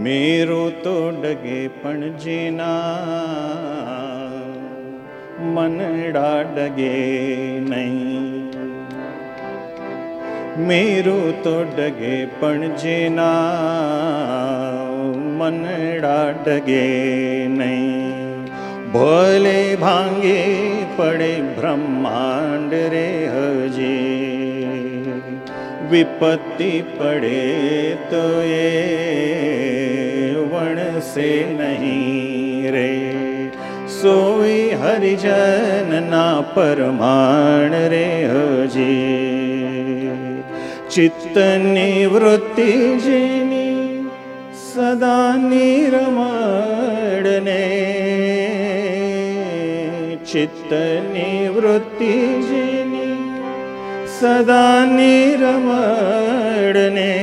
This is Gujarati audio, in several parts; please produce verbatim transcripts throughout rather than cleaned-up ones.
મેરું તો ડગે પણ જેના મનડા ડગે નહીં. મેરું તો ડગે પણ જેના મનડા ડગે નહીં. ભલે ભાંગે પડે બ્રહ્માંડ રે હજી, વિપત્તિ પડે તો એ વણસે નહીં રે. સોઈ હરિજનના પરમાણ રે હજી. ચિત્તની વૃત્તિ જેની સદા નિરમળને, ચિત્તની વૃત્તિ જેની સદા નિરમળને,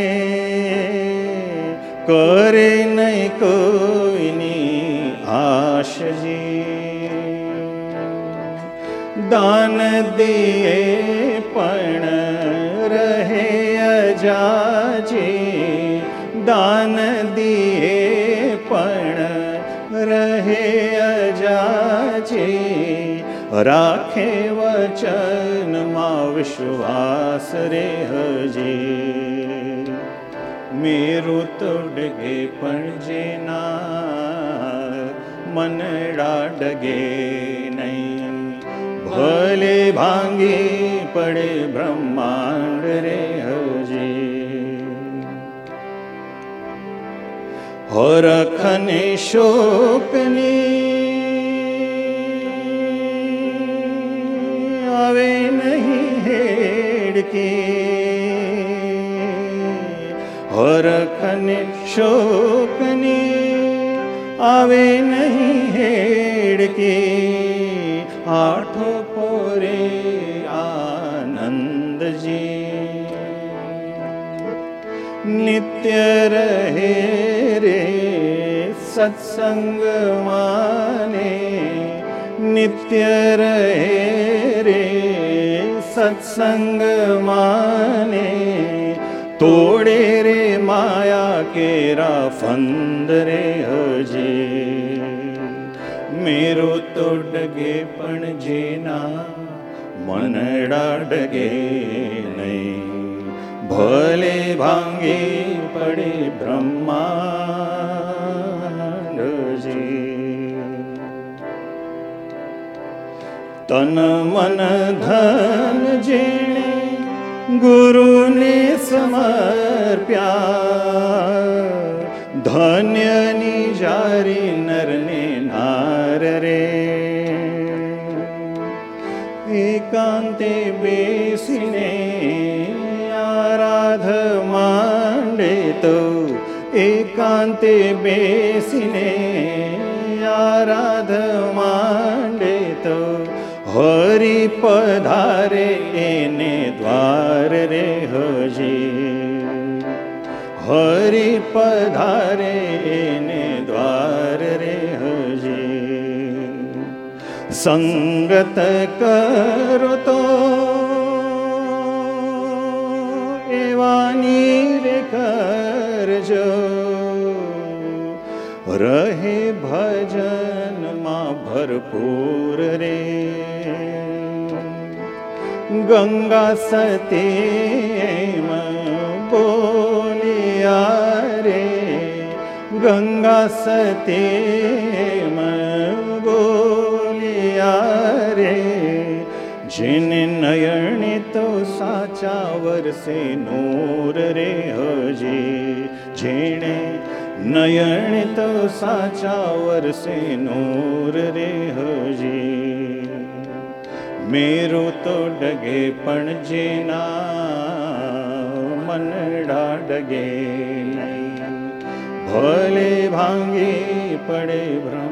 કરે નહીં કોઈની આશજી. દાન દિયે પણ રહે અજાજી, દાન દિયે પણ રહે અજાજી. રાખે વચનમાં વિશ્વાસ રે હજી. મેરું તો ડગે પણ જેના મનડા ડગે નહીં. ભલે ભાંગી પડે બ્રહ્માંડ રે હજી. હરખને શોકની આવે નહીં હેડકી. હરખને શોકની આવે નહીં હેડકી. આઠો પોરે આનંદજી. નિત્ય રહે રે સત્સંગ માને, નિત્ય રહે રે સત્સંગ માને. તોડે રે માયા કેરા ફંદ રે હજી. મેરું તો ડગે પણ જેના મનડા ડગે નહીં. ભલે ભાંગી પડે બ્રહ્માંડજી. તન મન ધન જેણે ગુરુને સમર્પ્યા, ધન્યની જારી નરને નાર રે. એકાંતે બેસીને આરાધ માંડે તો, એકાંતે બેસીને આરાધ માંડે તો, હરિ પધારે એને દ્વાર રે હજી. હરિ પધારે એને દ્વાર રે હજી. સંગત કરો તો એવાની રે કરજો, રહે ભજનમાં ભરપૂર રે. ગંગા સતી બોલિયા રે, ગંગા સતી બોલિયા રે. જેને નયણે તો સાચા વરસે નૂર રે હજી. જેણે નયણે તો સાચા વરસે નૂર રે હજી. મેરું તો ડગે પણ જેના મનડા ડગે નહીં. ભલે ભાંગી પડે બ્રહ્મ